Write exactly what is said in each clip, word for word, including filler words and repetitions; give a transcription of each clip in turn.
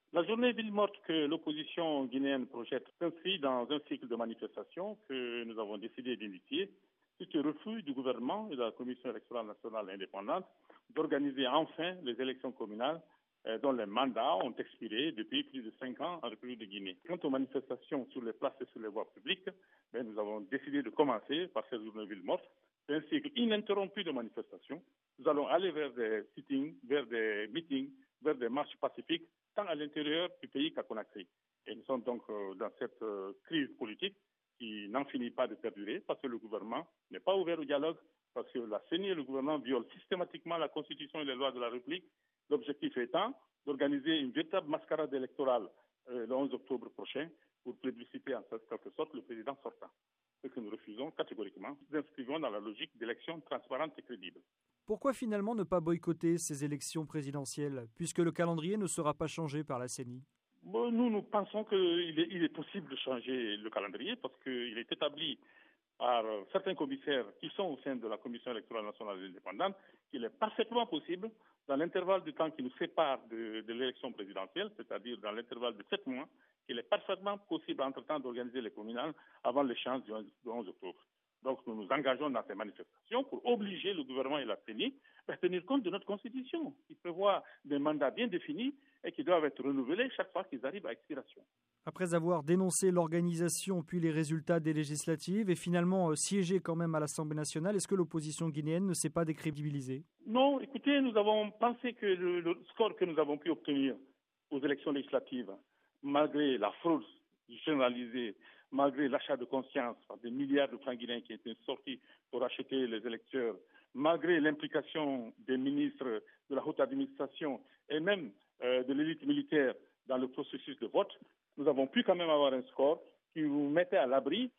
La journée ville morte que l'opposition guinéenne projette s'inscrit dans un cycle de manifestations que nous avons décidé d'initier suite au refus du gouvernement et de la Commission électorale nationale indépendante d'organiser enfin les élections communales euh, dont les mandats ont expiré depuis plus de cinq ans en République de Guinée. Quant aux manifestations sur les places et sur les voies publiques, ben, nous avons décidé de commencer par cette journée ville morte. C'est un cycle ininterrompu de manifestations. Nous allons aller vers des sittings, vers des meetings, vers des marches pacifiques, tant à l'intérieur du pays qu'à Conakry. Et nous sommes donc euh, dans cette euh, crise politique qui n'en finit pas de perdurer parce que le gouvernement n'est pas ouvert au dialogue, parce que la C E N I et le gouvernement violent systématiquement la Constitution et les lois de la République. L'objectif étant d'organiser une véritable mascarade électorale euh, le onze octobre prochain pour plébisciter en quelque sorte le président sortant. Ce que nous refusons catégoriquement. Nous inscrivons dans la logique d'élections transparentes et crédibles. Pourquoi finalement ne pas boycotter ces élections présidentielles, puisque le calendrier ne sera pas changé par la C E N I? Bon, nous, nous pensons qu'il est, il est possible de changer le calendrier parce qu'il est établi par certains commissaires qui sont au sein de la Commission électorale nationale indépendante qu'il est parfaitement possible, dans l'intervalle de temps qui nous sépare de, de l'élection présidentielle, c'est-à-dire dans l'intervalle de sept mois, qu'il est parfaitement possible entre-temps d'organiser les communales avant l'échéance du onze octobre. Donc nous nous engageons dans ces manifestations pour obliger le gouvernement et la C E N I à tenir compte de notre Constitution, qui prévoit des mandats bien définis et qui doivent être renouvelés chaque fois qu'ils arrivent à expiration. Après avoir dénoncé l'organisation puis les résultats des législatives et finalement euh, siégé quand même à l'Assemblée nationale, est-ce que l'opposition guinéenne ne s'est pas décrédibilisée? Non, écoutez, nous avons pensé que le, le score que nous avons pu obtenir aux élections législatives, malgré la fraude généralisée, malgré l'achat de conscience par des milliards de francs guinéens qui étaient sortis pour acheter les électeurs, malgré l'implication des ministres de la haute administration et même euh, de l'élite militaire dans le processus de vote, nous avons pu quand même avoir un score qui nous mettait à l'abri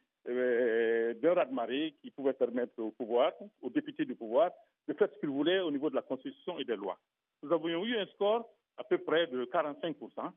euh, d'un raz-de-marée qui pouvait permettre au pouvoir, aux députés du pouvoir, de faire ce qu'ils voulaient au niveau de la Constitution et des lois. Nous avions eu un score à peu près de quarante-cinq pour cent.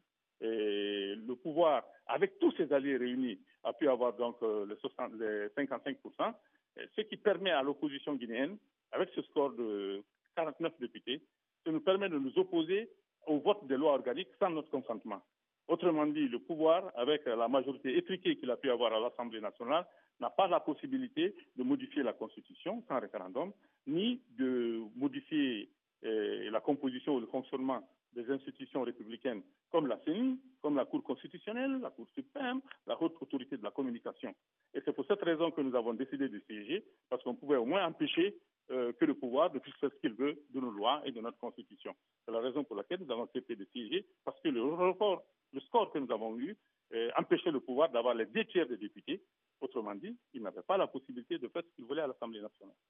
Et le pouvoir, avec tous ses alliés réunis, a pu avoir donc euh, les, soixante, les cinquante-cinq pour cent, ce qui permet à l'opposition guinéenne, avec ce score de quarante-neuf députés, ça nous permet de nous opposer au vote des lois organiques sans notre consentement. Autrement dit, le pouvoir, avec la majorité étriquée qu'il a pu avoir à l'Assemblée nationale, n'a pas la possibilité de modifier la Constitution sans référendum, ni de modifier euh, la composition ou le fonctionnement des institutions républicaines comme la C E N I, comme la Cour constitutionnelle, la Cour suprême, la haute autorité de la communication. Et c'est pour cette raison que nous avons décidé de siéger, parce qu'on pouvait au moins empêcher euh, que le pouvoir puisse faire ce qu'il veut de nos lois et de notre Constitution. C'est la raison pour laquelle nous avons accepté de siéger, parce que le record, le score que nous avons eu euh, empêchait le pouvoir d'avoir les deux tiers des députés. Autrement dit, il n'avait pas la possibilité de faire ce qu'il voulait à l'Assemblée nationale.